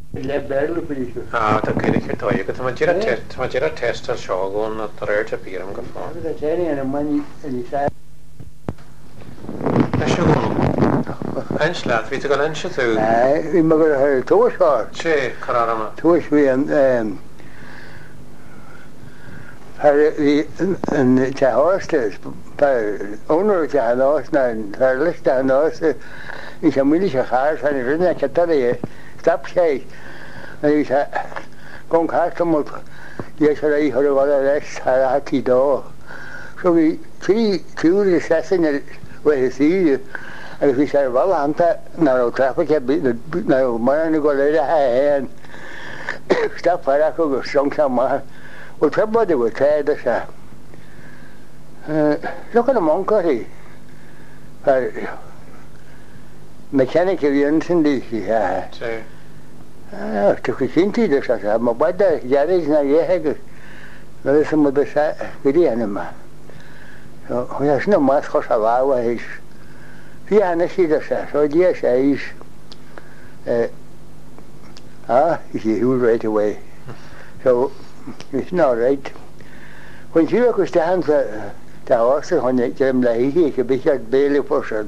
Le berlo pilicho. Tá cynnig to go tá dtíad testar seo gón na réirte bíram go fá. Da teni ana mani elisa. Leis gún Eins leat ví go lein se tú Vi magur har toshar. sé karama. Tosh vi har vi en tahostes per owner tahanos na har list tahanos is a milische haar van de rinne katare stap sei. En is kon kastomot je sei har wala les harati do. So vi three assassin we see and we say well anta na traffic na man go le and stop para ko song sama o trebba de we try da sa look at the monkey mechanic aviation di ha Sí. to kinti da sa ma bada jare na ye ha no se mo da sa quería nema so ya es no más cosa va es yeah, and she does that. So yes, he's he was right away. So it's not right. When she goes down to the horse, when they get him like he could be got bailey for some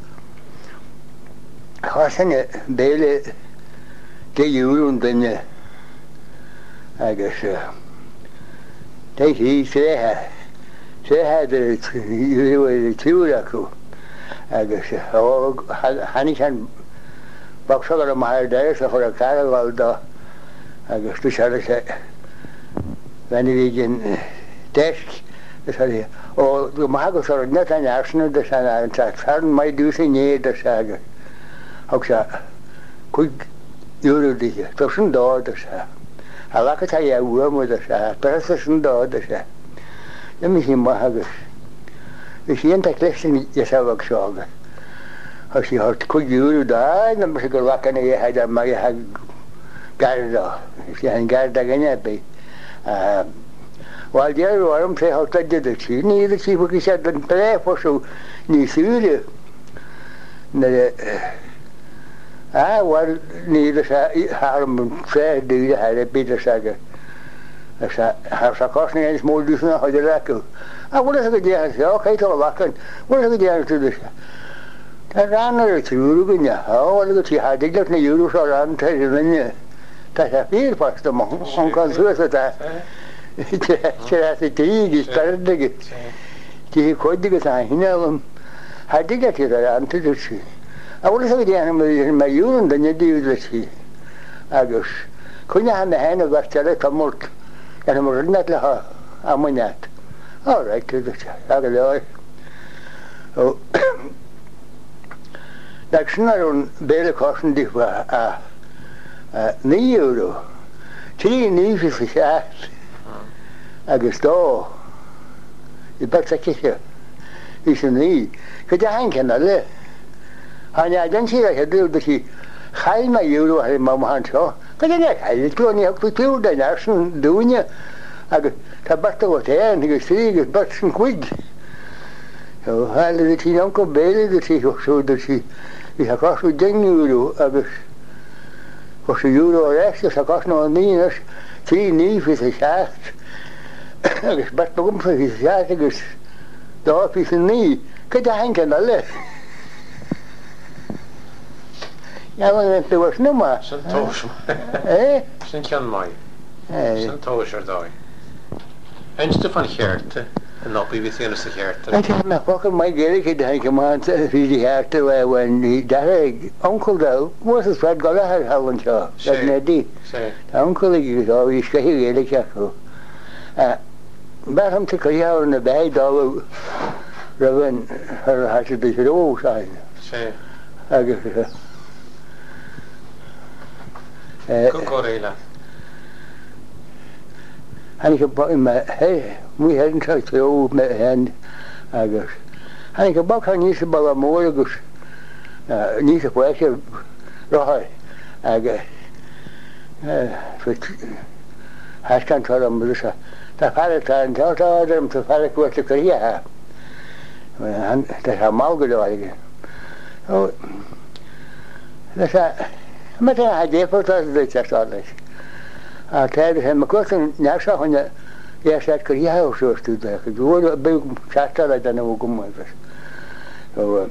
horse and bailey get you and then I guess they say the you two agus hanig an boxar am mar der sa for a carval da agus tu shara se when we in desk sorry o du mago sor net an arsenal da sana an tarn mai du se ne da saga hoxa quick euro di to sun da da sa ala ka ta ya wo mo da sa pero sun da da sa ya mi him mago we zien dat klessen jezelf zorgen. Als je hard goed jullie daar, dan moet je er wakker en je hebt dan maar je hebt garda. Als je een garda geen hebt. Wel die waarom zei hard dat je dat ziet niet dat je ook zegt een plek voor zo niet zuren. Nee. Wel niet dat haar een vrij duurde haar beter zeggen. Als haar zakos niet eens mooi dus nog de lekker. Wat is het die aan? Ja, kijk al wakker. Wat is het die aan te doen? Daar ran er het uur ja. Wat is het die had ik dat niet uur zo aan te doen. Dat is veel vast te maken. On kan zo het daar. Het is die sterke. Die kooide zijn hinelm. Had ik dat hier aan te doen. Wat is het die aan met uur dan je die dus. Agus. Kun je aan de handen was tellen kamort. Ja, dan moet net lachen. Amonat. All right, to the Sagaloi. Oh, that's not on Bela Cosson Diffa, €9. 3 neefjes gezegd. Augusto. Je bent een keer. Is er niet. Je denkt aan alle. En ja, dan zie je dat je geen €1 heeft, maar zo. Kan je niet? Ik doe niet op de dan ergens doen je. Dat best wat heen, die gestegen, het best een kwik. Zo, hadden dat hij onkel Belen, dat hij ook zo, dat hij, die had kost €10, voor €1 rechts, dus dat kost nog niet, 3 neefjes gezegd. Dus best nog om voor gezegd, dus daar is het niet. Kijk, dat hangt aan alle. Ja, maar dat was nog maar. Zijn toos. Zijn kan mij. Zijn toos erbij. En Stefan Geert, en op wie zijn de Geert? Ik heb nog fucking my gelijk denken man, wie die herte when die daar onkel daar was het wat gala hadden zo. Dat net die. Onkel ik zo wie schreef gelijk zo. Waarom te krijgen naar bij daar Raven haar had het dus ook zijn. Kokorela. En ik heb in mijn moet je niet zo zo met hen agus. En ik heb ook niet zo balamoor agus. Niet zo kwestie raar. Agus. Hij kan toch een beetje. Dat gaat aan dat om te vallen wat te krijgen. En dat is allemaal gedaan. Oh, dat is Maar dan had je voor dat het alles. Tijdens hem kosten naast van je eerst uit Korea of zo studeren. Ik hoorde bij Sastala dan ook om was. Zo.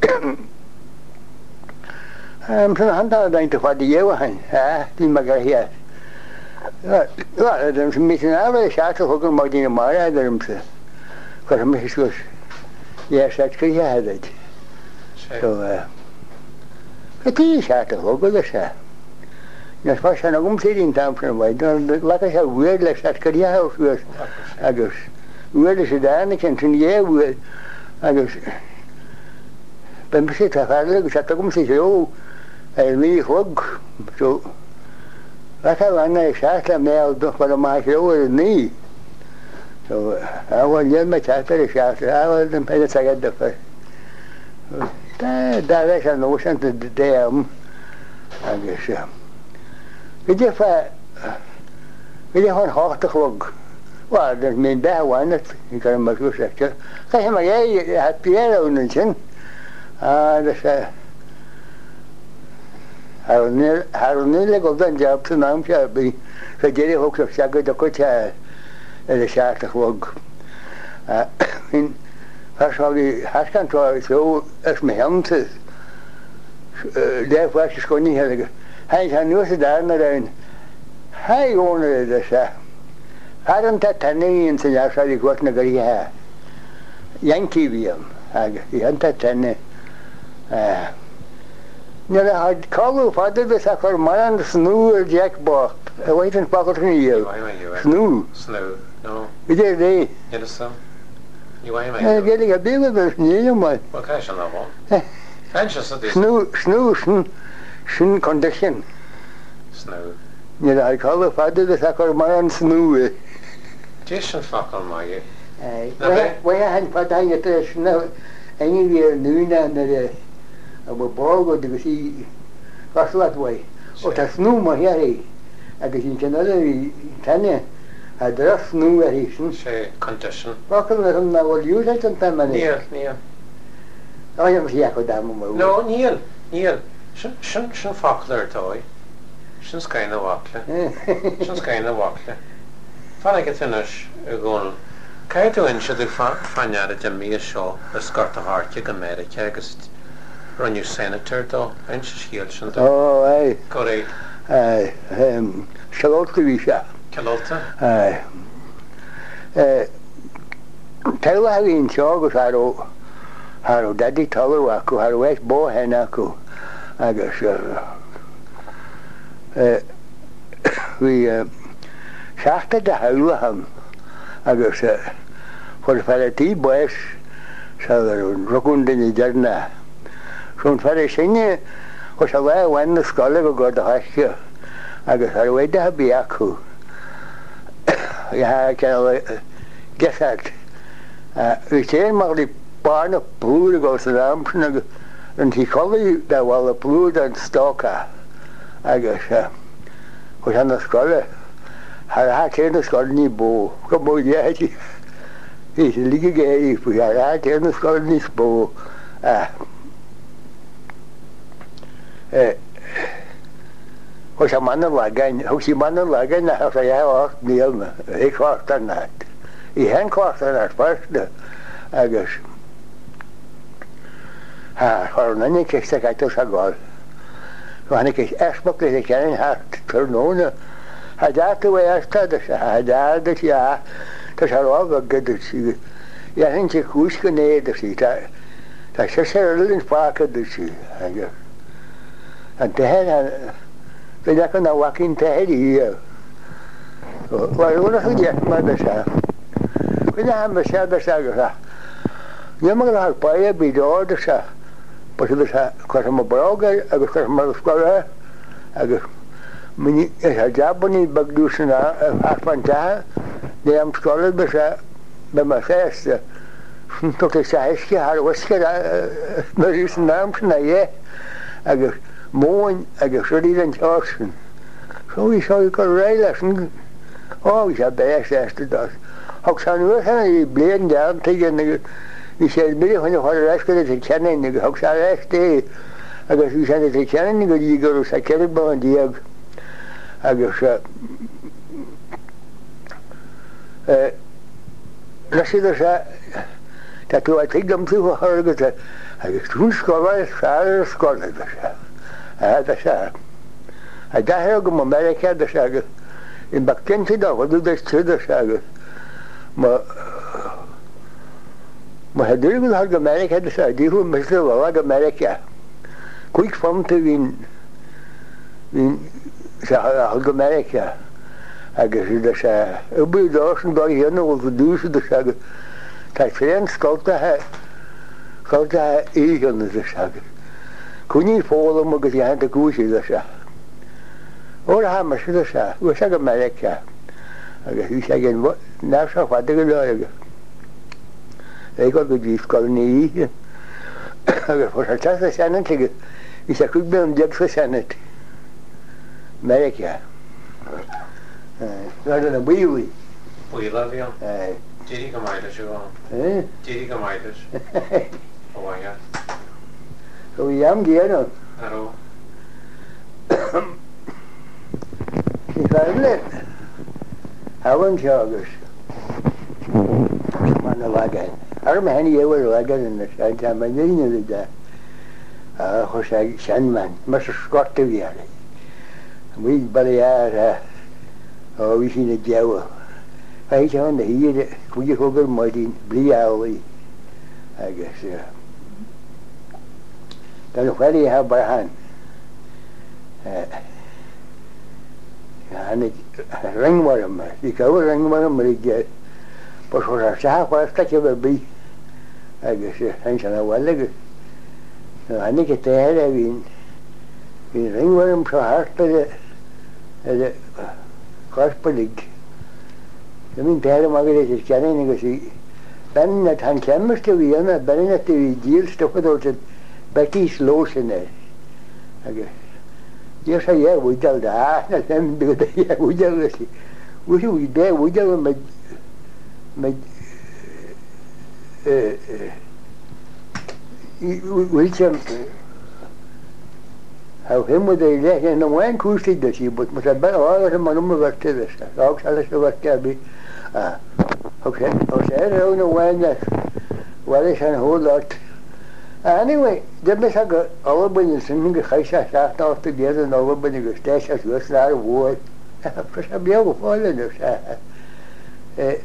Zo'n handel denk ik wat die eeuwen, die mag er hier. Ja, dat is een beetje een Sastala ook nog die normaal daarom ze. Ik was misschien eerst uit Korea dat. Zo. Het is Sastala ook wel eens. Ja, was er nog omzien van mij. Dan laat ik zo weerlijk dat Korea of was. Agus. Weerlijk ze daar niet en toen jij weer. Agus. Ben bezit gevaarlijk. Zat ook omzien zo. En wie ook zo. Laat ik aan de Sastala mee toch wel maar zo niet. Zo. Hij was niet met Sastala Sastala. Hij was een beetje zeggen dat. Daar is een ocean te dam. Agus. Weet je van hartig log. Wel, dat is mijn bijwaan, ik kan hem maar zo zeggen. Ga je maar, jij hebt Pierre ook niet zien. Dat is... Hij niet lekker op dan job zijn naam, ja. Zo jij ook zo zeggen, dat komt ja, dat is hartig log. Als hij kan zo, als mijn hand is, daar was je gewoon niet helemaal. Hij zei nu ze daar naar een. Hij woonde dus. Hij had dat tanning in zijn jaar, zei ik wat naar Korea. Yankee William. Hij had dat tanning. Ja, hij had koud vader dus hij kwam maar aan de snoe jackbox. Hij weet een pakket van hier. Snoe. Snoe. No. Weet je dat? Ja, dat is zo. Je weet mij. Ja, ik heb dingen dus niet, man. Wat krijg je nou wel? Snoe condition. Snow. Ja, hij koud vader dus hij kwam maar aan de snoe. Het is een fakkel, maar je. Waar je hand wat aan je te snow. En je weer nu naar de. Op een borg, dus hij was wat wij. Of dat snoe maar hier. En dus in zijn andere tanden. Hij draagt snoe er is. Ze condition. Wat kunnen we hem nou wel use uit een manier? Nee. Oh, je moet je ook daar maar. No, Neil. Shun fakkel er toy. Shun skijnen wakkelen. Shun skijnen wakkelen. Van ik het finish gewoon. Kijk toe in je van jaar dat je meer zo een skort hartje Amerika is. Run je senator toch? En je schieltje toch? Oh, hey. Correct. Charlotte Louisa. Charlotte? Tel hij in zorg haro daddy talu aku haro west bo hen aku. Agus we zachte de huilen ham. Agus voor de die boys zou er een rokunde in de jarna. Zo'n verre zingen was al wel een school gegooid hasje. Agus haro weet dat bij aku. Ja, ik kan gezegd. We zijn maar die paarden ploeren als de rampen en die konden daar wel de ploer en stoken. Agus, was aan de school. Hij had geen school niet boven. Kom maar jij. Is liggen gegeven. Hij had geen school niet boven. Als je mannen lagen, als je mannen lagen, dan zei jij ook niet helemaal. Ik was daar niet. Ik hen was daar niet vast. Agus. Gewoon niet gezegd uit de sagol. Want ik echt maar dat ik een hart vernomen. Hij dacht toen wij eerst hadden, hij dacht dat ja, dat is al wel goed. Ja, en je koers geneden, dat is er in spaken dus. En toen ben ik nou wat in te hebben hier. Waarom nog gezegd maar dat is. We hebben gezegd dat is. Je mag nog een paar jaar bij de orde zeggen. Pas ik was mijn broer, ik was mijn school. Ik had jaren niet begdussen, als van daar. Die hebben school bij mijn zesde. Tot de zesde had was maar is een naam naar je. Mooi, zo die dan jassen. Zo is ik al rijden. Oh, ik heb bij de eerste dag. Ik zou nu gaan, die bleven daar tegen. Ik zei, midden van de reis kunnen ze kennen. Ik zei, echt, agus bhí sé cean go dí gur sa ceir ba an díag agus leidir se tá tú a tuigam tú thugus agus tún scoil fear scoil se se a dethir go America se agus in baccinnta dáhú de tuidir se agus má heúil thug America se ddíú mis bhla America chuig famta hín thug America agus se bu dásan dá dhéanamhil go dúsa se agus tá féan scoiltathe íhanna se agus chuní fólam agus dhéanta cúisi se ó ha mar si se u se go America agus hí sé gin ná se fada go le agus go dtí scoilnaí agus fu te senat hí sé chuig be an deag sa senat America na bhuií Bhuiile bhí an? Dírí go maiile se gáin? Dírí go maiile ó bhaine? Go bhí am géanam Aró? Ní le hahann se agus man na legain. Ar me henna éhar legan in na se man líine de chu sé seanman mar sa scorta bhíara. Bhí bailíar ó bhí sin na deha. Fé se an na híad chuide thugur maidín bliálaí agus gan chuirí ha barhan ringharm í go ringharm mar ige ba chu seáasta bh bí agus an se bhile agus hanig go téir a bhín ringharm se hápa chupalig. Mín péir mag is cean agus í ben tan clemmarsta bhíanana benna bhí díal stoppadó betí slósanna agus dí sé dhé bhúdal na sem go bhúdal sí bhí bé bhúdal bhfuil sem ha himmu é le na bhhain cústaí de sí, bud mar ben ála mar bhirta á se se bhirta bí sé na bhhain bhile an hóláit. Anyway, de me a go ábain sin go chaise seachtáta déad an ábain agus téis a suas le bhil a beag go fáile se.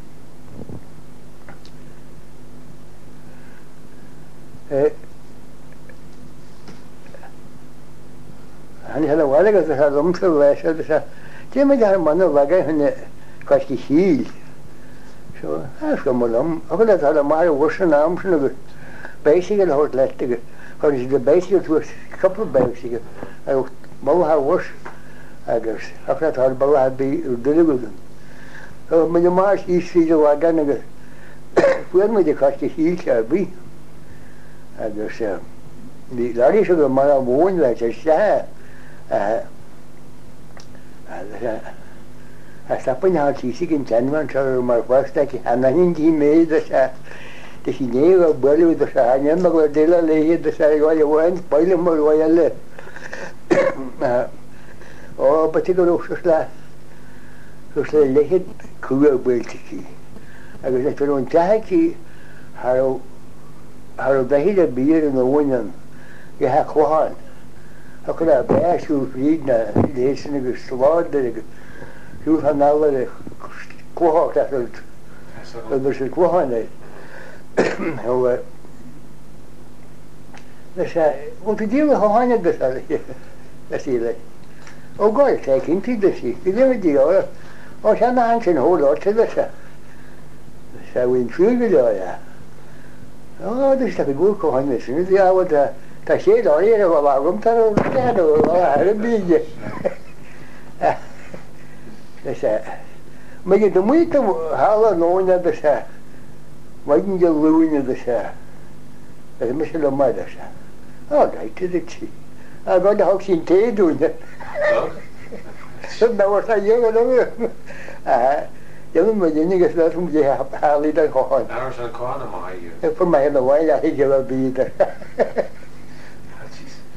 Hanna hela bhile agus a lumsa bhhe se té me ar manna bhaga chuna caiisci síl. So go mlam a le a mar bhsan amsan agus béisiige le hort leige chu is de béisiú tú couple béisiige má bhs agus a ball bí dugan. mu mar sí a gan agus fu me de caiiste hí se bí agus ní laí se go mar a bhin le se stapin há tí gin tenman se mar fasta hena hintí méid a se de sí né a buú a se haine me go déile léhéad a se gáil bhhain bailile mar bhil le ó ba go le lehéad cuaúa builtaí agus é tar ón teí Har bheithiad a bír in bhainean go ha chláin a chu a béisiú ríd na lésan agus sláidir agus siú an nála chlácht agus sé chláinna bhil díú a háine le sí le ó gáil te cinnti de sí i ledí á se na an sin hóláte le se bhín fiú go le. Dus heb ik ook gewoon missen. Ja, want dat je daar hier wel waarom daar een beetje. Dus maar je de moeite halen nooit dat ze, wat je doen dat ze, dat is misschien maar dat ze. Oh, dat is het zie. Ik ga ook zien thee doen. Dat was dat jongen dan. Jongen maar je niet dat om je halen dan gewoon. Daar is een kwade maar hier. Voor mij een wijle heb je wel beter.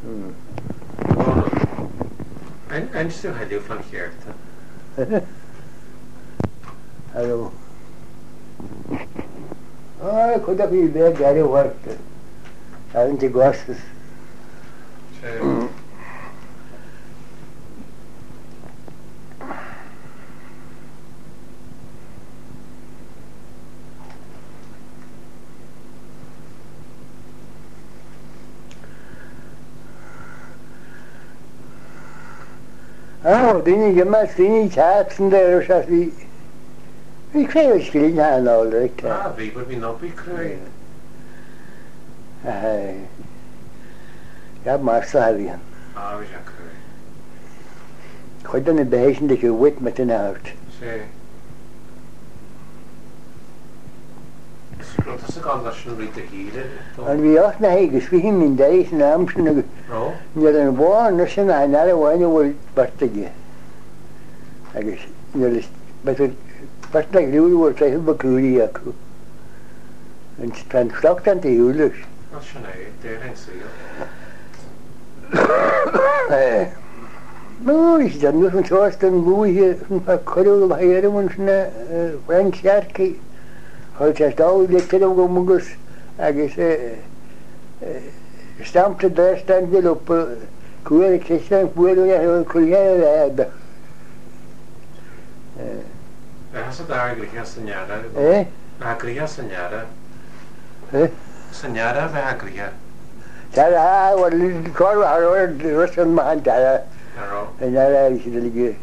En stú heilú fan chéirta. Hello. Could have been there, Gary worked. Haven't you gosses? Dini gemmas, dini chaatsen there, as we crave skilling and all right. We would be not be crying. Ja, Marsavian. We zijn crying. Goed dan een beetje dat je wit met een uit. Dat is ook anders dan te hielen. En we ook naar heen geschreven in deze naam. Ja, dan waren er zijn een andere wijnen wil bartje. Met het bartje gruwel wordt hij heel bekeurig. En het stokt aan de huwelijk. Dat is nee, dat is zo. Nou, is dat nog een soort van boeien van korrel waar je er ons naar Frank Sjarki. Als je stout lekker op moeders, stampte daar staan wil op koerig staan voor een collega hebben. Ja, ze daar eigenlijk señara. Agria señara. Señara ve agria. Sara, wat is korrel haar de rest van mijn daar. En daar is het liggen.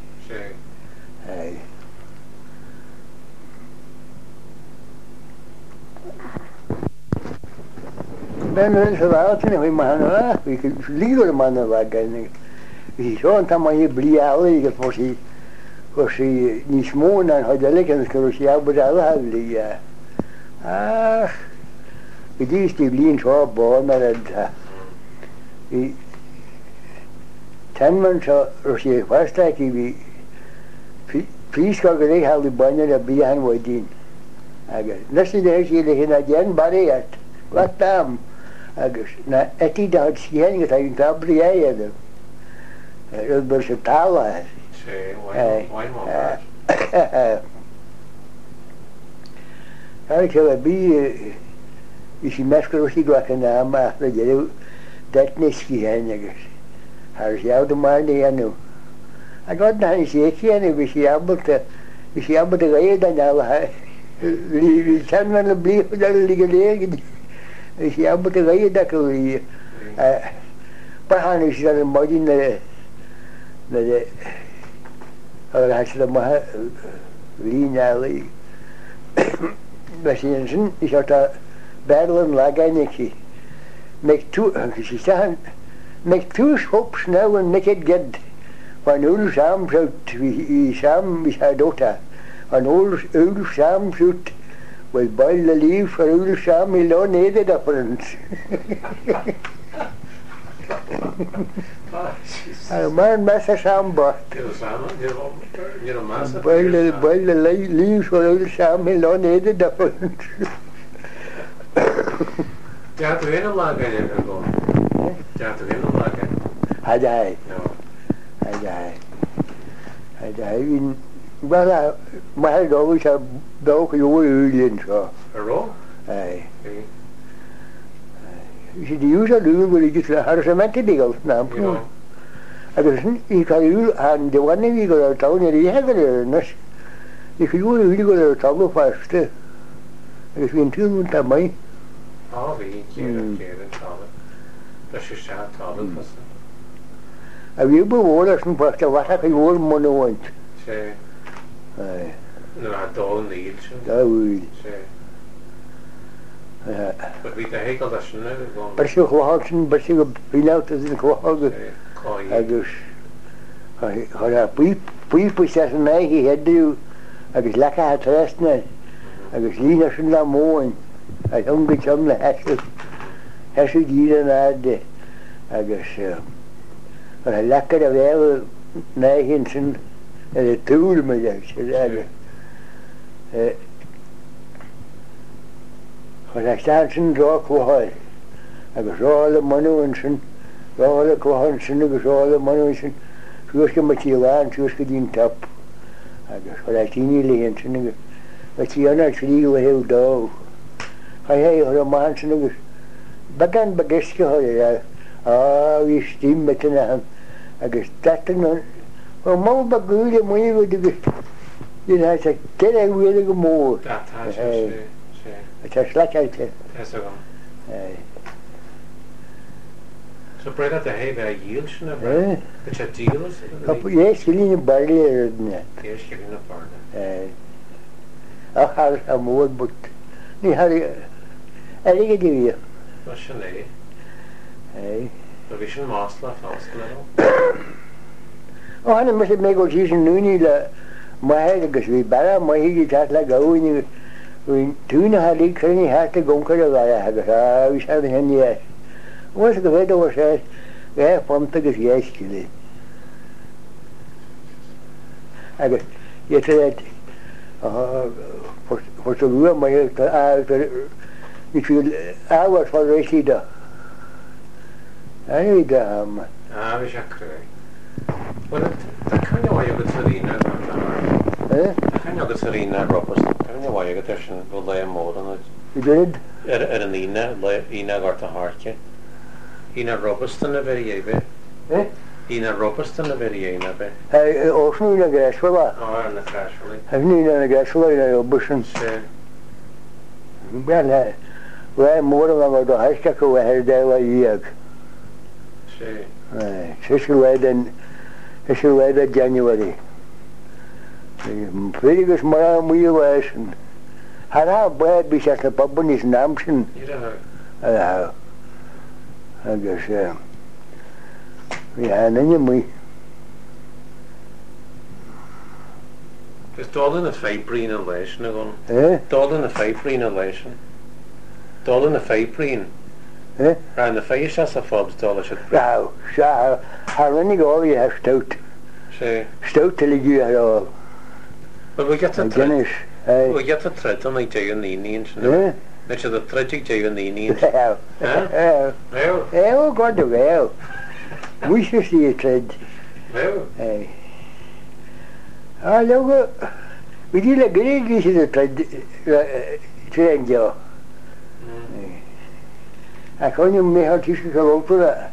Ben wel verwachten en we maken we liever mannen wagen. We zo'n tamaje bliaal voor ze niet smoon en had lekker kunnen ze jou betalen ja. Die is die blien zo boven naar het. Tenman zo je vast dat die vries kan gerecht houden bijna dat bij hen wordt dien. Dat is de hele hele naar jen barrière. Wat dan? Na eti dat schijn dat hij daar jij dat. Dat was het taal. Ik heb bij is die meskerosie gelijk naam maar dat je dat niet schijn. Hij is jou de man die je nu. Ik had nog niet zeker en we zien allemaal de reden dan al. We zijn wel een blik dat liggen liggen. We zien allemaal de reden dat we maar is dat een mooi naar de als je dat maar linia liggen. We zien zin is dat bedelen lagen niet. Make two hops now and make it good. Van old samen zout, wie samen wie haar dochter. Van old samen zout, wel boil de lief voor old samen in loon eten dat voor ons. Maar een massa samen bort. Boil de lief voor old samen in loon eten dat voor ons. Ja, toen een laag in je gewoon. Ja, toen een laag in. Hij. Wel, maar dat is ook jonge jullie zo. Rol? Hij. Is die user doen wil ik het haar cement digel naam. Ik kan u aan de wanneer we gaan touwen die hebben dus. Ik jullie gaan touwen vast. Ik vind het niet aan mij. Wie keer touwen. Dat is je touwen vast. Wie bewoners van wat ik gewoon monument. Nou, dat niet. Dat wil. Maar wie de hekel dat ze nu gewoon. Maar ze gewoon, maar ze binnenuit is een gewoon. Dus, hij piep is een eigen hedde. Hij is lekker het resten. Hij is liever zijn dan mooi. Hij is ongezonden hersen hier naar de. Hij is een lekkere wereld nergens en het toer met je. Hij staat zijn rook voor hij. Hij is alle mannen en zijn Rála clohan sin agus rála man sin suasca matí láin suasca dín tap agus chu tíine léon sin agus matí anna trí le heh dá. Cha hé ar a man sin agus bagan bagisce thuir hí tím metan agus datan má bagúile muine go agus dín ha sa ce bhfuile go mór tá sleáilte. So bread at the hay by yield sin which a deal is yes lína barlé ne yes giving up barn har a mór but ní har aige dí was sin é é vision masla fáskala ó hanna mis mé go sí sin núní le mai agus bhí bara mai hií tá le gaúine túna ha lí chuní háta gomcar a bhe agus bhí se henní was go bhéidir war sé bheit fanta agus dhéiscilé agus for sa bhua mai ní fiú áhar fá rééisí da aí da am bhí se cru tá chuine bhhaid agus a rína chuine agus a rína ropas chuine bhhaid agus sin go le mór an did ar an ína gart a háce Ina Robeston a very ebe. Ina Robeston a very ebe. Hey, also in a gasfula. Oh, in the casually. I've need in a gasfula in a bushing. Sure. Well, we're more than the high stack over here there like year. Sure. Right. It's January. Pretty good smile we was and had our bread be such a pub in his namson. You know. Agus bhí haine mu. Gus dá in a féiprín a leis na gon. Dá in a féiprín a leis. Dá in a féiprín. Ra na féis as a fobs dá se. Rá, se rinnig áí ha stout. sé. Stout til gu ar. Well, we get a thread. We get a thread on like Jay and the Indians. Which is the tragic Jay and the Indians. Oh, God, well. We should see a thread. Well. Ah, look, we did a great dish of the thread, Joe. I can't even make her teach us a lot for that.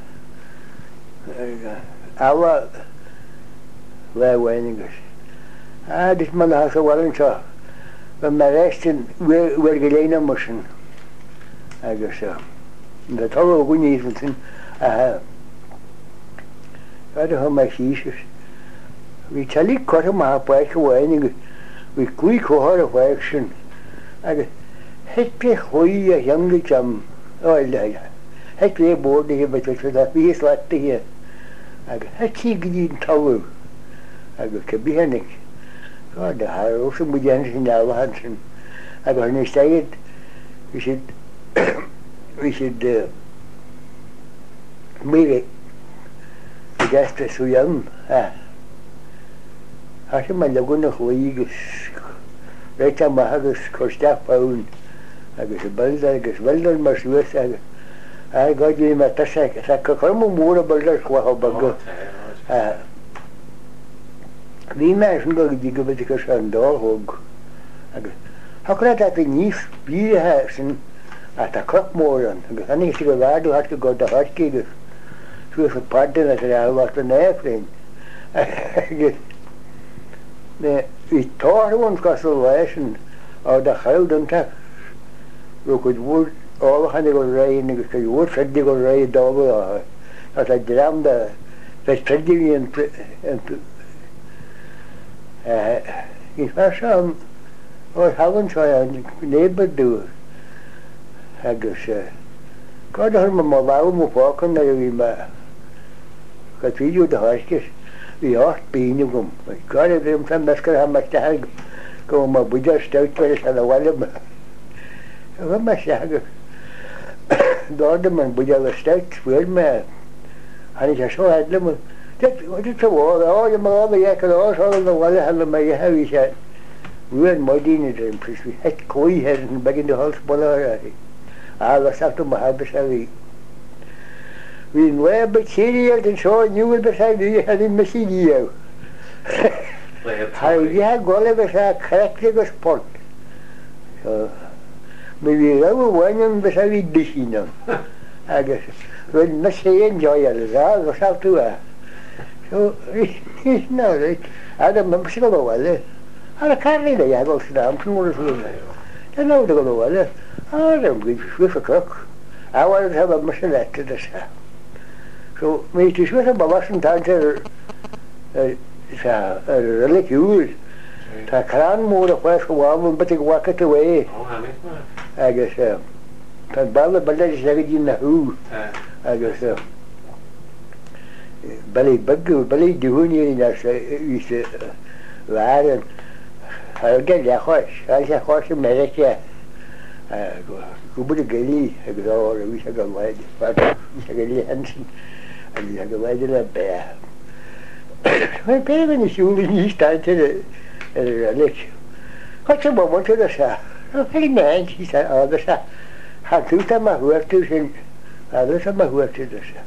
Our way winning. Ah, this man has a warrant, sir. When my resting, we're getting a motion. I guess so. The tower of Winnie Evenson, I don't know how my Jesus. We tell you, cut him up, back away, we quick her of action. I guess, hit me, hoy, a young chum. Oh, yeah. Hit me aboard here, but it was a piece like to here. I guess, hit he get tower. I guess, could be anything. God, the higher also we dance in our hands. I got an estate. We should make it. The guest is so young. I should my laguna hoigus. Right on my haggis Costa pound. I guess a builder, I guess well done, my Swiss. I got you in my tassack. I could come more about that. What Bhí me sin go dtí go bit go an dálthóg agus Thra a níos bíthe sin a tá crop mór an agus anig si go bhádú hat go a harcí agus suas a pádan a ráhhat an éfrain agus hí táhain go leis á de chaildanta ru go bhúr áchanna go réin agus go bhúr freddi go ré dábh á a dram de fes freddi an Is some or haven't tried neighbor do agus God her my wow mo walking there we ma got video the hoskis we are being gum God them from masker ha much tag go ma buja stout for the wall ma ma shag God man buja the stout word ma and I saw had them what it's a war all your mother yak all the wall had my heavy shot we were muddy in it we had koi head and begin the house bola I was after my habit heavy Bhín le bacteria den seo nniuil be sa bhí had in mesííh. Har bhí gola be sa character go sport. Mi bhí ra bhhain be sa bhí disína agus bhfuil me sé enjoyal rá go sa tú a. So ná ada me si go bhile. Ar a carlí le go am túmór sú. Tá ná go bhile. Am bhí swifa cook. Áhhail have a mar le de sa. So mé tú swi a babasan tanir religiúil. Tá crán mór a chuis go bháin bet wacha away agus tá bailla bailile le dí na hú agus bailí bagú bailí dúní bhharan ge le chuis sé chuir sem meice go bud a gelí agus á a ví a go bhhaid go lí hensin a bhí a go bhaidir le be. Mai pe gan isúla níos tainte le. Chu sem bh a sa fé me sí ága sa Tá tú a thuirú sin agus a thuirú sa.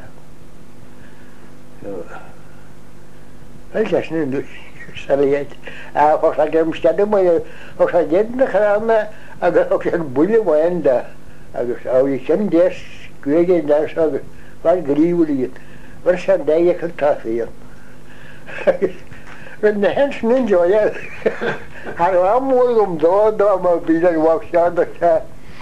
Leisna sahéid a chu a gem stead mai ó a dé na chrána agus an buile bhhain de agus áí sem déas cuaige de agus bhil gríúlaíon mar san dé chu taíon. Na hens ninjoil Har amúm dó má bí an bhah seán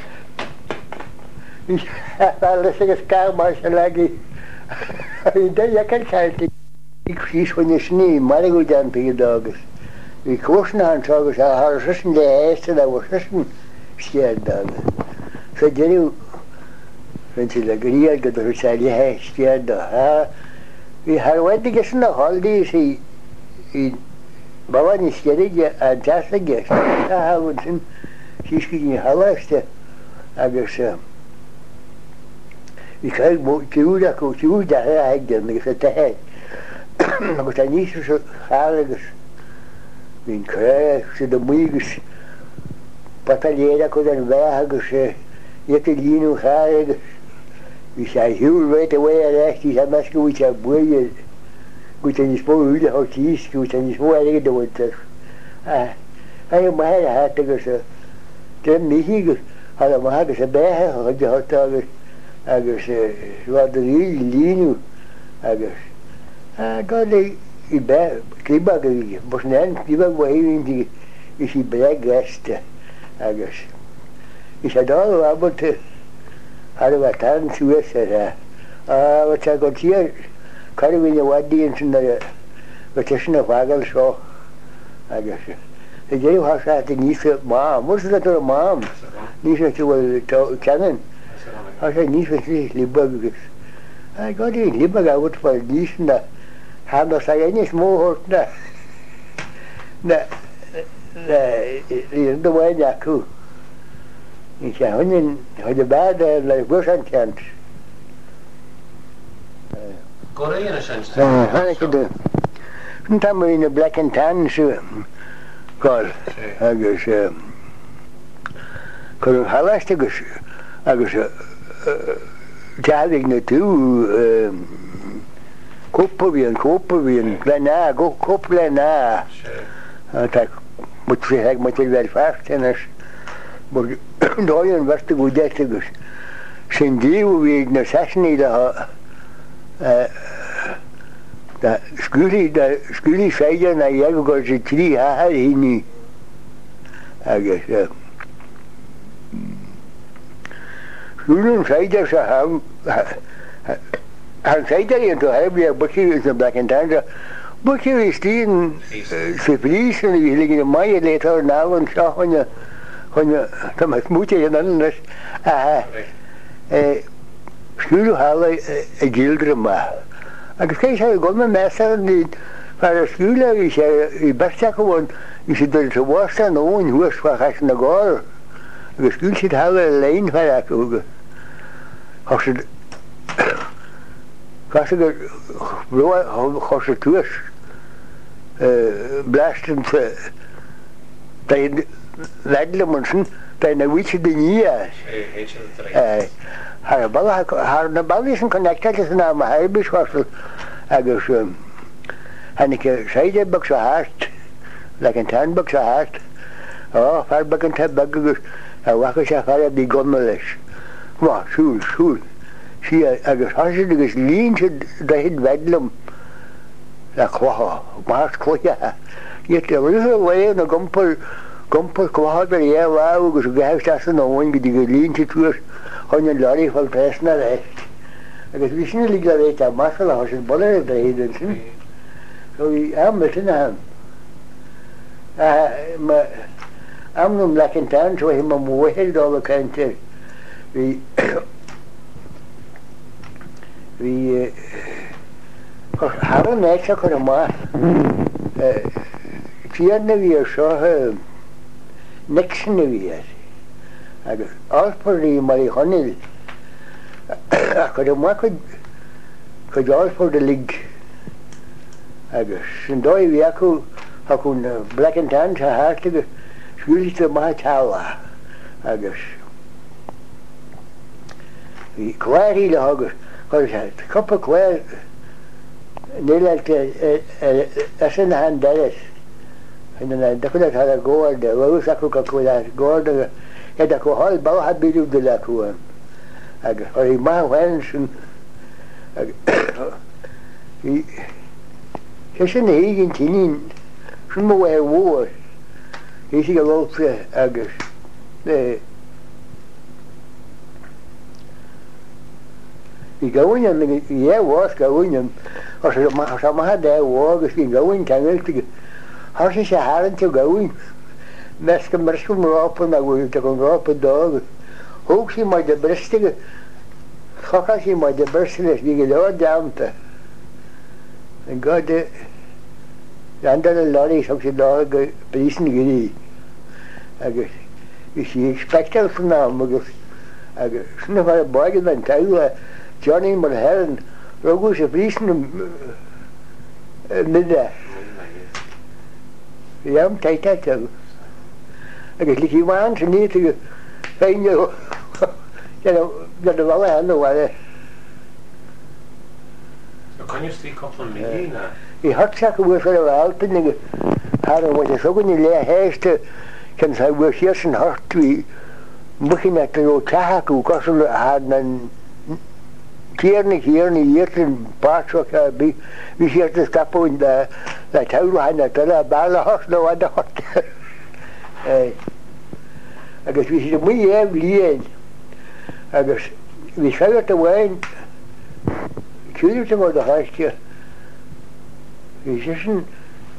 leis agus cá mar se legi dé kan caiiltí chuine sní mar go deanpaí agus. Bhí cuasna antágus a susan le éiste a bh susan stéad agus. Sa déirú si le goíad go chu sé le stéad hí Harhaide san na haldíí sí Bhain skeige a deige hahann sin síisci ní haiste agus hí chaid túúda go túú de aigen agus a tehéid agus a níos chálagus hín cré si do mugus pataléad chu an bheit agus iad líú chálagus hí sé hiúlvéit a bhé a réistí a me go bhí a buiad goed in je spoor de houtjes, goed in je spoor eigenlijk de winter. Hij maar had tegen de niet allemaal ze bij had je had agus wat de linu agus god die bij kliba ge was nen kliba wei die is die black guest agus is had al about had wat aan toe sê wat ek got hier Carhfuil bhhaidíonn sin go sin a bhagal seo agus. I dé há níos má mu le a mám níos tú bhfuil cean há sé níos libagus. Gá í libag a bhut fáil níos na há sa aine móthart íon do bhhaid acu. Ní sé thuinn chuid a bad le bhs an ceant. Tá in black and tan gáil agus chu hallast agus teigh na tú cópa bhíon lená go cóp lená mu sé heag mu bhil fearstainas dáonn bharsta go deiste agus sin díú bhíag na seisnaí skúlí féidir na dhéag go sé trí híní agus skúlún féidir sa an féidir íon tú hebí a buí na Black and Tan buí tíon sa brísan a bhí ligin mai létar náhan seo chuine tá múte an annas skúlú hála a gildre má. Agus cé sé go me mear ní mar a skúla í sé í beste gohhain í sé do sa bhasta nóin thuasfa chas na gáir agus skúil si hála a léin fe acuga. gur chos túas blastan leidle man sin na bhí de nías Har na ballí an connected is ná ma hebis wasel agus hannig seide bug sa hart le an 10 bug sa hart far bag an 10 bag agus wa se far di gonne leis ma súl si agus has agus lín de hid wedlum le chwaha mar chloja je le na gompel chwaha er agus gehecht an oin go die lín tuer on een lorry van pres naar recht. Ik wist niet dat ik dat weet, maar als een bolle rijden. Zo aan met een aan. Maar aan hem lekker tuin, zo helemaal mooi heel door kant. Wie hadden net zo kunnen maar. Vierde weer zo niks weer. Als voor die marihuana, ik had alles voor de lig. En daar heb ik een black and tan, zo hartstikke schuldig te maken. Die kwaad hier hadden, het koppel kwaad, Nederland, dat is in de hand Dallas. En dan dacht ik dat hij goorde, we zag ook dat goorde. Ja, dat ik al bouw had bij de lakuan. Ik maak wensen. Ze zijn hier in tien. Ze moeten weer woord. Je ziet wel ergens. Ik ga in, ja was ga in. Als je maar daar was, ik ga in kan ik. Als je ze haren te gaan in. Meske rapen, dan wil je toch een rapen dag. Ook zie maar de brestige. Gaka zie maar de brestige, die geloofd daamte. En ga de andere lorry is ook de dag prisen geri. Ik zie expectel van naam. Ze nog maar borgen van tuilen. Johnny maar heren. Rogus ze prisen middag. Ja, tijd dat. Ik liep hier aan, ze niet te gaan. Ja, dat wel aan de waarde. Dan kan je die koppelen met die na. Die hartzakken wordt voor de Alpen. Hadden we het ook niet leer heerste. Kan zij weer hier zijn hart wie. Begin met de roodzaak, hoe kan ze hadden keer niet een paar zoeken bij. Wie hier te stappen in de tuil aan de ballenhorst nou aan de hart. Agus we zitten mooi even agus we schrijven te wijn kunt je maar de hartje we zitten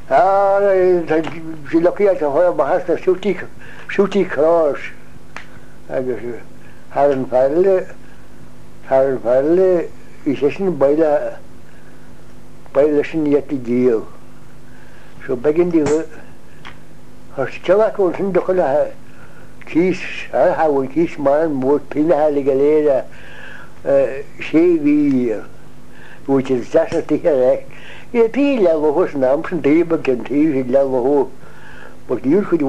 ze lokken uit de hoor maar haast naar zoetie kruis agus haren verle we zitten bij de niet deel zo begin die als tjawak ons in de kies, hou kies maar moet pinhalen geleden, zeewier, hoe je dat het terecht. Je die level was naam zijn table kan die level ho, maar hier kun je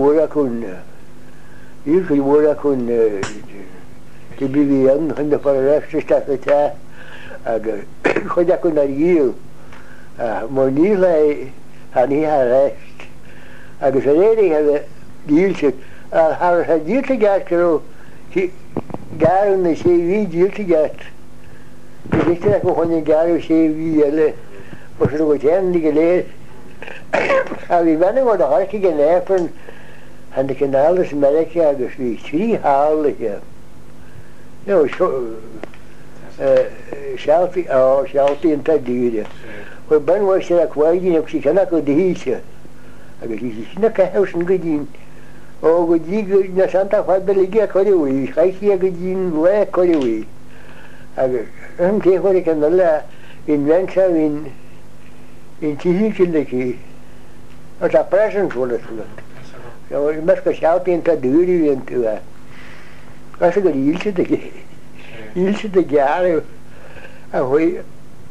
worden de BVM van de foreste staat het ja, kun je kunnen hier, maar niet hij niet recht. Agus a réidir have díilte har ha díilte gat go garan na sé ví díilte gat. Díilte go chun garu sé ví eile was go teannig go léir. A bhí bhena go a harci go léfran an de Canales America agus bhí trí hálacha. No, Shelty an ta díide. Well ben was sé a chwaigin ag si canna go díise. Agus is na caus an godín ó go dí na Santa Fe belige choí chaisi a godín le choí agus an téhir an le in vensa in tíhiici as a present vol mes go seáin a dúí an tú as go íilse de gear a hoi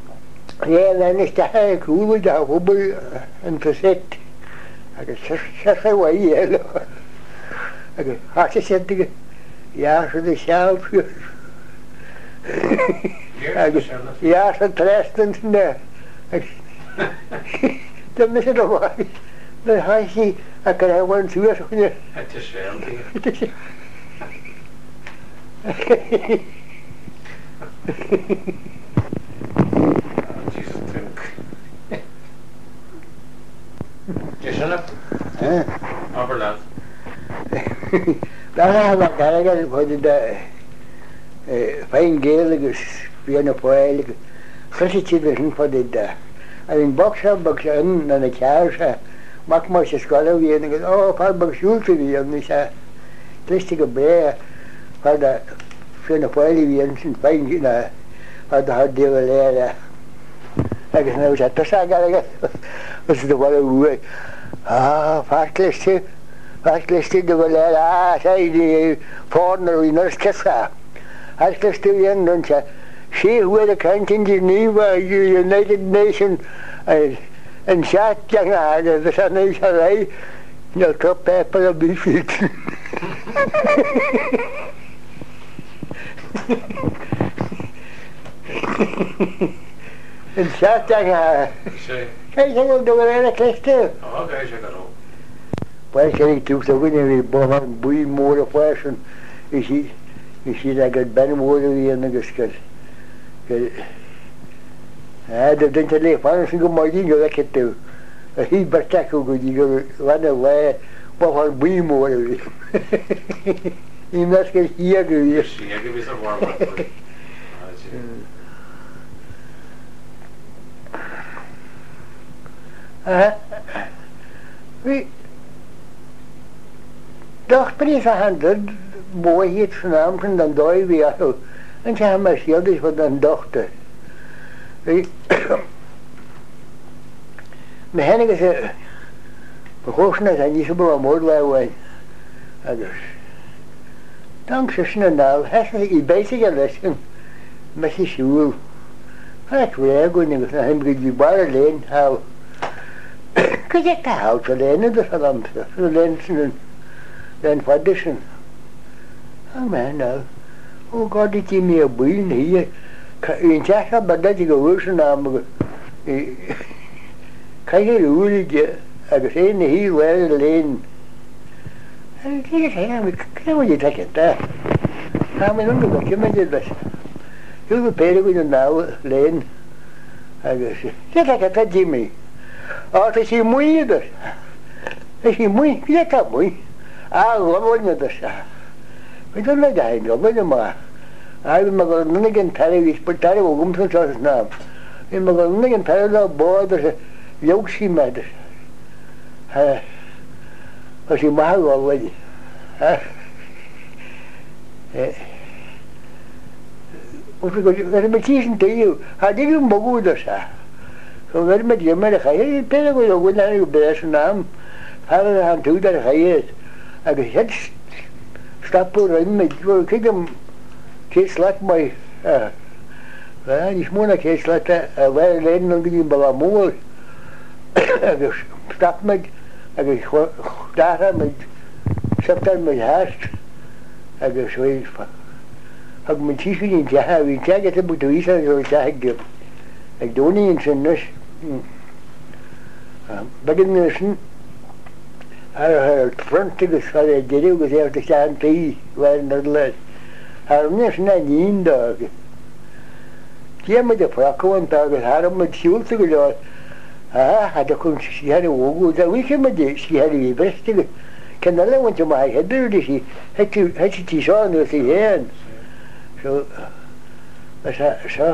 lenne cool a hobel an faset. agus se bhhaí eile agus háte sé ja se de seáú Ja, sa trestans na. Da mis a bhai. Na haisi a garawan suas chune. Het is wel die. Jesus drink. Jeshana? Aberlad. Daar was garagan voor de fijn geeliges, via een poeilige. Gesitje dus voor dit daar. En in boksen en een kjaarse. Maak maar je scholen weer en oh, paar bakschulten weer en is listige breien. Voor de via een poeilige weer en fijn na. Voor de hard deel leren. Ik is nou zat te zeggen. Was het wel hoe. Vastliste de leren. Zei die partner in ons kassa. Vastliste weer en zei. See who the country in Geneva, United Nations, and shot young Ireland, the son is away, no top paper of beef. And shot young Ireland. Kijk, dat wil door een klein. Oh, oké, zeg dat ook. Well, ik doe zo wanneer we boven boeien moeder person, is hij dat het bijna moeder weer in de geskat. Dat denk je leef, anders is het maar niet lekker toe. Hij bertek ook goed, die wanneer wij boven boeien moeder weer. Die mensen is hier geweest. Hier geweest er warm. Wie dochter aan dat mooi het vanavond en dan doe je weer zo. En ze hebben maar heel dus van een dochter. Mijn hennigen ze begonnen zijn niet zo belangrijk waren. Dus dankzij ze nou, hij is een beetje lessen met zijn school. Ik weet ook niet, dan heb ik die bar alleen hou. Kun je het hout alleen, dus dan verdissen. Oh man, nou. Oh God, ik zie meer boeien hier. In Tsjechië, maar dat is gewoon namelijk. Kan je roerig, ik zei hier wel alleen. En ik zei, ik kan je zeggen, daar. Ga me nog een beetje met je best. Heel veel peren kunnen nou alleen. Ik zei, dat is Jimmy. Oh, het is hier moeie dus. Het is hier moeie, je kan moeie. Wat wil je dus? Ik don't know that, no, but no. I will make a nigga Paris, but I will come to us now. In my nigga Paris, boy, there's a Yoshi matter. As you might already. What we go, let me teach to you. How did you move this? So let me give me the high, pay with a winner, you bear some. How do I do that? I get stapel erin met, kijk hem, keeslat mij, die smoena keeslat, wij leden nog niet bij mooi. Ik stap met, ik daar met, september met haast, ik zoiets van. Ik moet zien in het wie zeg het moet wezen, zo zeg ik doe niet in zijn nus. Bij de nussen, het frontiges van de deel gezegd, ik zei aan die waren er les. Haar mensen naar niet dagen. Die met de vrakken van dagen, haar met schulden gedaan. Dat kon ze hadden ook, dat wist je met die, ze hadden die beste. Kan alleen want je maar het duurde ze, het je die zo'n dus die heen. Zo, zo.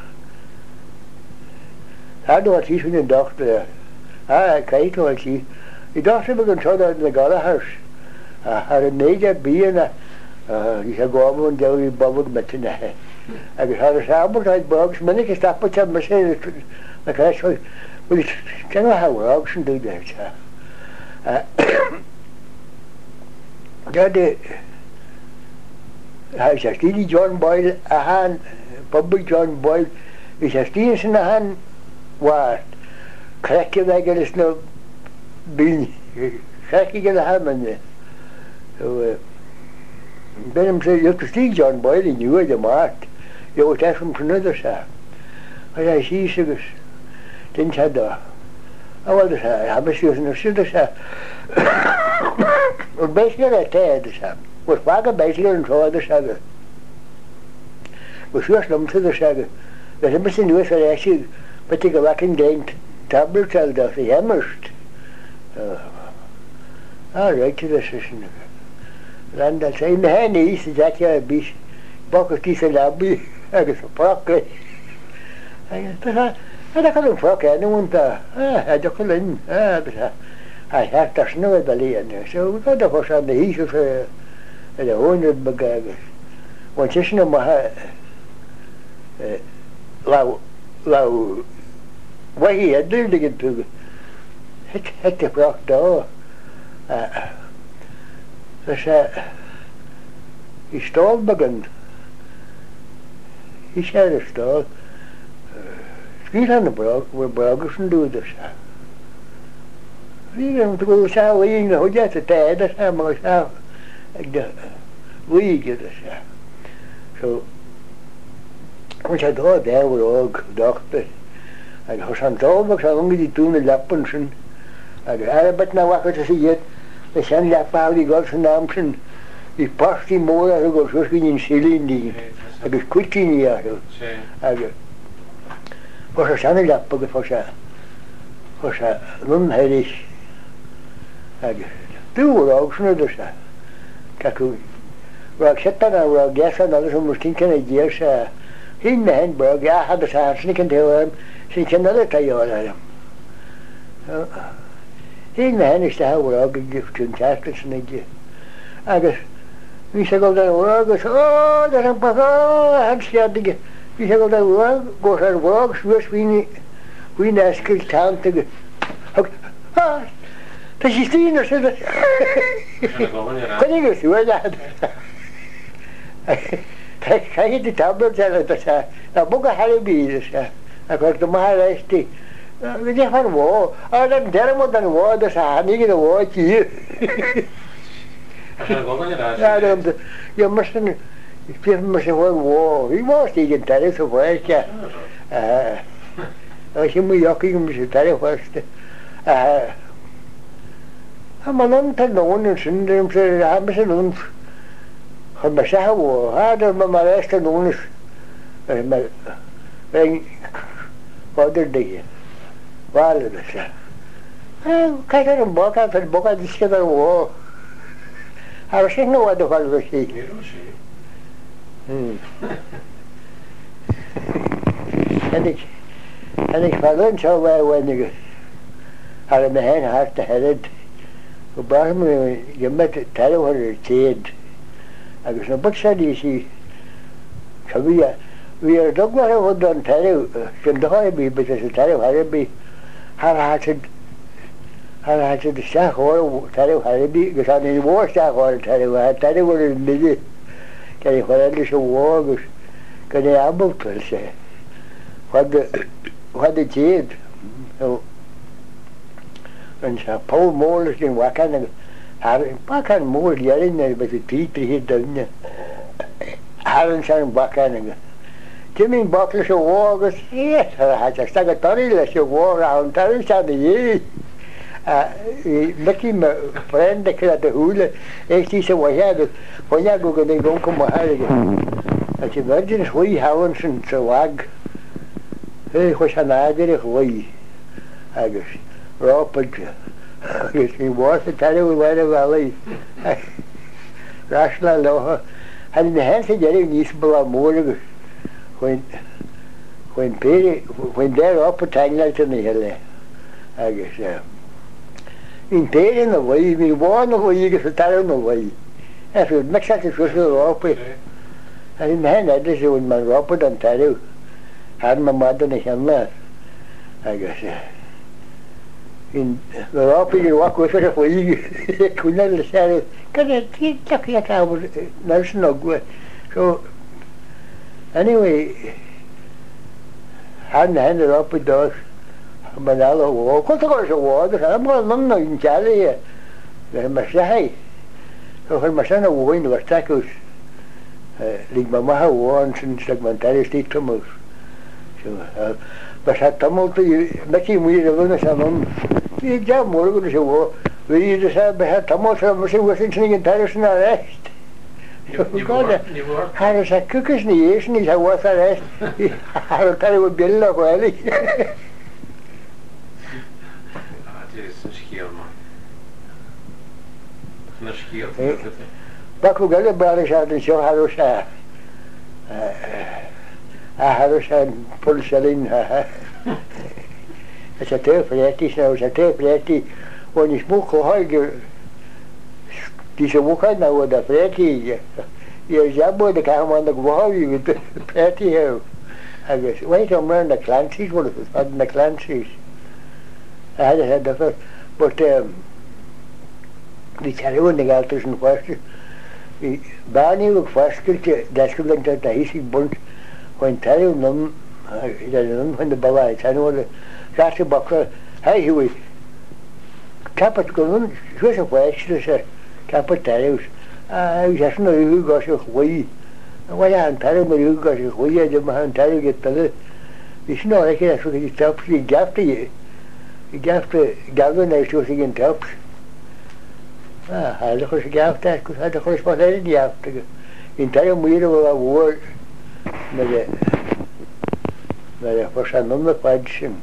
Haar was iets van een dochter. Kijk wat ze. Ik dacht ze begon zo dat in de gallenhuis. Haar een meisje bieren, die zei gewoon en deel je babbelt met z'n eigen. Ik had er samen uit box, maar ik stap met hem, maar zei, ik zei zo, wil je ken wel hoe ook zo'n doe dat. Dat hij zei, die John Boyle, aan, public John Boyle, is hij die in zijn hand waard. Krijg je weg, er is nog binnen. Krijg je de hand. Zo, ik ben hem zo, je hebt die John Boyle in Nieuwe de Maart. Jo, das from another sa. I see sugar. Didn't have the. I was I was using the sugar sa. Or basically I tell the sa. Was wagon basically and so the sa. Was just them to the sa. There's a missing news for actually, but they go back in game tablet child of the immersed. All right to the session. And that's in the hand east that you be bucket is a lobby. I guess a proc. I don't know proc anyone. I don't know. I have to snow the lane. So we got the horse on the east of the 100 bagages. One session of my low way he had to get to hit the proc door. He stole begun. He said a stall. Skiet on the brog, where broggers and do this. We don't go to we know just a tad, that's how much how we get this. So, which I thought there were all doctors. I got some toolbox, I only did 2 lappens and I got a bit now I could see it. The send that powder got some arms and he passed him more as I got working in Celine. I got quick in here. I got for a sunny lap for a run headish. I got 2 rogues and others. Kaku. Well, except that I was guess another one was thinking of years. He in the handbag, I had the chance, and he can tell him, since another tie all at him. He in the hand is to have a rug and give to chasters and they I guess, we shall go down the rug, oh, there's a pack, oh, I had scared to get. We shall go down the rug, go to the rug, switch, we ask his town to get. Ah, does she see her, said it? Can you go through that? I hit the tablets and it was a book of Harry Bees. I got to my last day. We just had war. I didn't tell him what the war was. I didn't get a war to you. You mustn't. People must have won war. He was taking tariffs of work. I see my yucky must tariff first. I'm an unknown and syndrome. I'm a syndrome. I'm a shower. I don't know my last known as my father day. Well, I can't walk out and book at the civil war. I was saying no other one was she. And it's my lunch over when you had a man had to head it. Who brought me, you met a terror or a shade. I was no book said you see. So we are dog what done terror, can the be because the terror had be. I had to the shack or terror had be because I didn't war shack or terror was busy. Can you find this war was can you able to say what the shade. So and so Paul Moore in Wakan Wakan Moore yelling there but the people here down there. Haven't seen Wakan. Jimmy Buckler's a war was yes, I had to start a torriless war around Terry Sandy. Mickey, my friend, the kid at the hula, he said, well, yeah, when you go, they don't come out again. I said, Virgin's way, Howlands and so wag. Hey, what's an idea of way? I guess, Robert, I guess, he was a terrible weather valley. Rational law. And in the hands of Jerry, needs to be more. When they're up a tangle to the hill, I guess, in Perry in the way, we warn the way, you get a terror in the way. If you mix that, it's just a rope. And in the hand, I just when my Robert and Terry had my mother in the hill, I guess. In the rope, you walk with it away, you couldn't understand it. Because it's lucky that I was nursing no good. So, anyway, hadn't handed up with those. Manalo war. What's the course of war? I'm going to in Charlie here. There's my say. So when my son was going to attack us, Lig ma maha warn since like man tare state tumult. So but had tumult meki we the one sanon. We jam more go to war. We just had tumult from was in Paris and arrest. You were? Harris a cookers nation is a was arrest. I'll tell you what bill of really. Back we got British out and show Harris Harris and pull selling. It's a tape ready, so it's a tape ready. When you smoke a high, this a walk now with a pretty. You're jabbo the cam on the wall, you with the pretty here. I guess, wait a minute, the Clancy's, what is it? The Clancy's. I had the first, but the cherry one, the Galters and first. Barney was first, that's going to the easy bunch. When Terry none, when the Bala, I know the Sassy Buckler, hey, he was. Capit going, she was a question, sir. Capit Terry. I was asking you got your way. Why aren't Terry, but you got your way? I didn't Terry get better. It's not like that's what he stops. He gapped you. He gapped the galvanized was again tops. I look at the gap that because I had the correspondent after. In time, we were a word. But for some number of questions.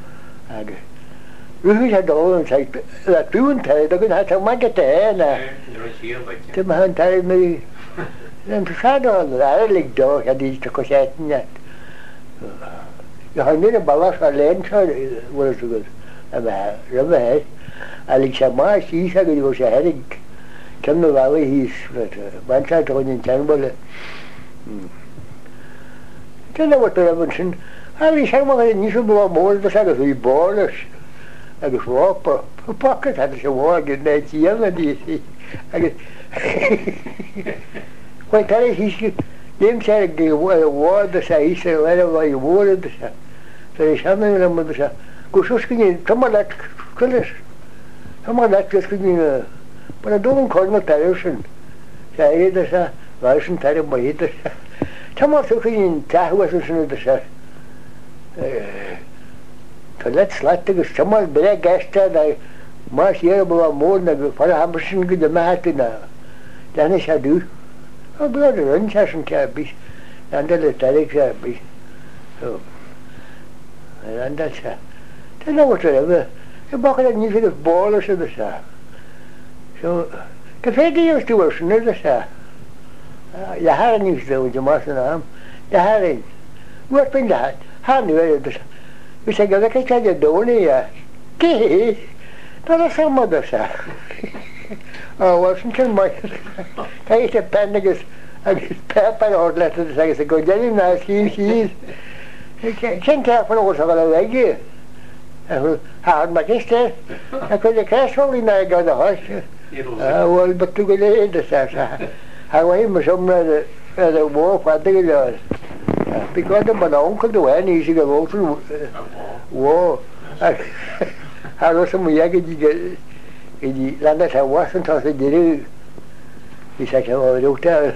We had all inside that doing Terry, they're going to have to make it there. To my hand, Terry, me. And to sad on the Arabic dog, I did the cassette yet. You had made a balance for land, was good. I'm a river. Alex Amar, she said it was a headache. Come the valley, he's one side on in Chamberlain. Tell you what the Robinson. I wish I was in Nishabua more the side of the borders. I guess walk pocket had a walk in that young and you see. I guess. When Terry, he's them said the word the say, he said, wherever you wore the say. So he's having them with the say. Go so skinny, some of that colors. Some of that just skinny. But I don't call no Terrorson. Say, the say, Russian Terror by it. Some of the skinny, Tahuas in the say. So let's let the summer break guest I must hear about more than for Amberson good the matter now. Then I shall do. Oh, blood run session can't be. And the little can't be. So, and that's it. They know whatever. The bucket of music is ballers of the sa. So, the 50 years to us, near the sa. You had a news though, you mustn't have. You had it. What's been that? How knew it? We said, "Go catch your donny." Gee, that's some other sir. Oh, wasn't it my? I used to panic as pepper or letters. I said, "Go, Jenny, now she's. Can't tell for what's going to leg you." Hard my sister. I could have crashed only now. I got the horse. Well, but to go later, sir. I went somewhere at the war. What did you because of my uncle to any easy to go through war. I was some yaggy in the land that I wasn't as a did. He said, "Oh, doctor,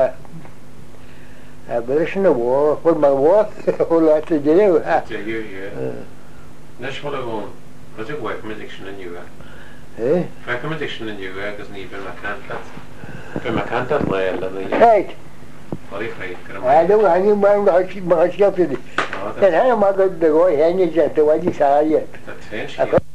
I listen to war. For my war, whole lot to do." That's what I want. What's it work addiction in you? Eh? Work addiction in you because neither my can't. But my can't that well, right. I don't know any man much up to it. Then I'm not going to go hang it at the way you saw yet.